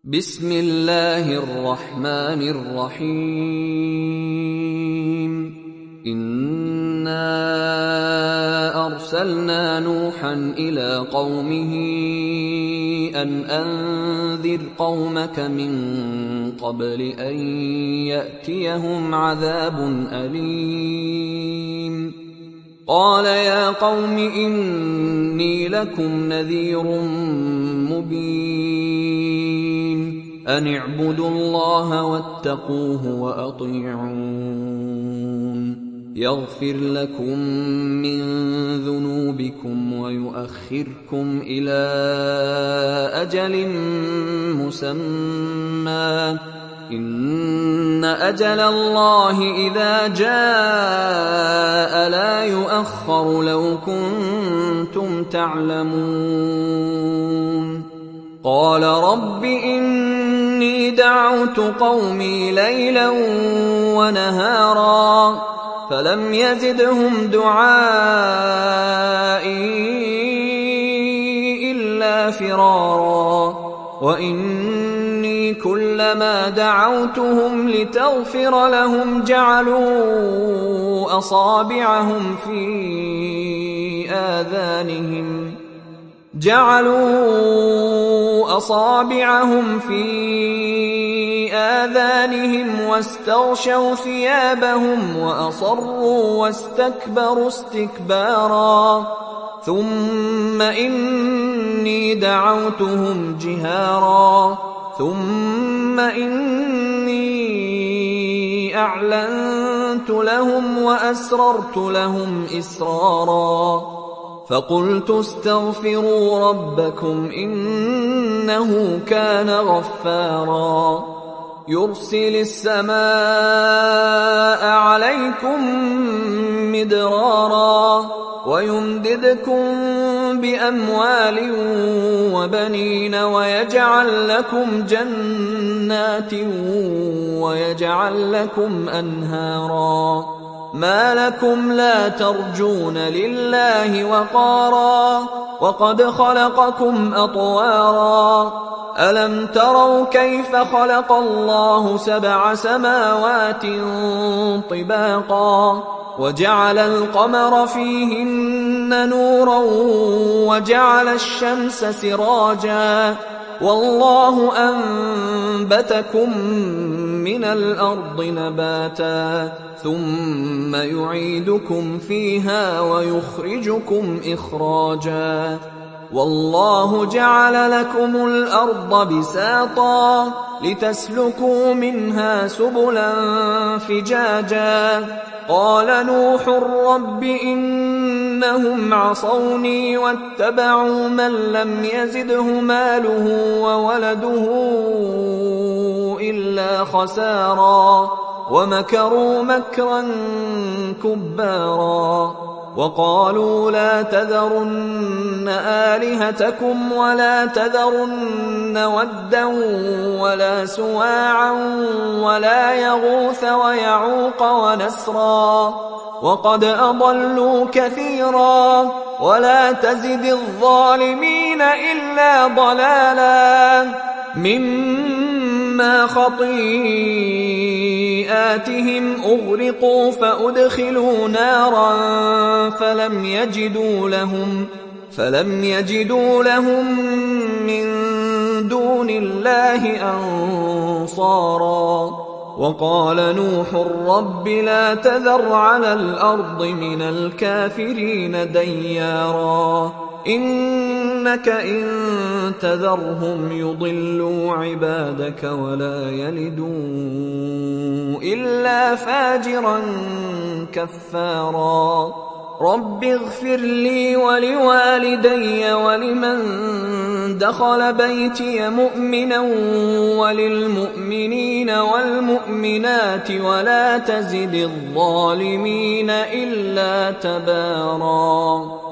بسم الله الرحمن الرحيم. إنا أرسلنا نوحا إلى قومه أن أنذر قومك من قبل أن يأتيهم عذاب أليم. قال يا قوم إني لكم نذير مبين أن اعبدوا الله واتقوه وأطيعون يغفر لكم من ذنوبكم ويؤخركم إلى أجل مسمى إن أجل الله إذا جاء لا يؤخر لو كنتم تعلمون. قال رب إني دعوت قومي ليلا ونهارا فلم يزدهم دعائي إلا فرارا وإني كلما دعوتهم لتغفر لهم جعلوا أصابعهم في آذانهم واستغشوا ثيابهم وأصروا واستكبروا استكبارا ثم إني دعوتهم جهارا ثم إني أعلنت لهم وأسررت لهم إسرارا فقلت استغفروا ربكم إنه كان غفارا يرسل السماء عليكم مدرارا ويمددكم بأموال وبنين ويجعل لكم جنات ويجعل لكم أنهارا ما لكم لا ترجون لله وقارا وقد خلقكم أطوارا ألم تروا كيف خلق الله 7 سماوات طباقا وجعل القمر فيهن نورا وجعل الشمس سراجا والله أنبتكم من الأرض نباتا ثم يعيدكم فيها ويخرجكم إخراجا والله جعل لكم الأرض بساطا لتسلكوا منها سبلا فجاجا قال نوح رب إنهم عصوني واتبعوا من لم يزده ماله وولده إلا خسارا ومكروا مكرا كبارا وقالوا لا تذرن آلهتكم ولا تذرن ودا ولا سواعا ولا يغوث ويعوق ونسرا وقد أضلوا كثيرا ولا تزد الظالمين إلا ضلالا مما خطيئاتهم أغرقوا فأدخلوا نارا فلم يجدوا لهم من دون الله أنصارا وقال نوح رب لا تذر على الأرض من الكافرين ديارا إنك إن تذرهم يضلوا عبادك ولا يلدوا إلا فاجرا كفارا رب اغفر لي ولوالدي ولمن دخل بيتي مؤمنا وللمؤمنين والمؤمنات ولا تزد الظالمين إلا تبارا.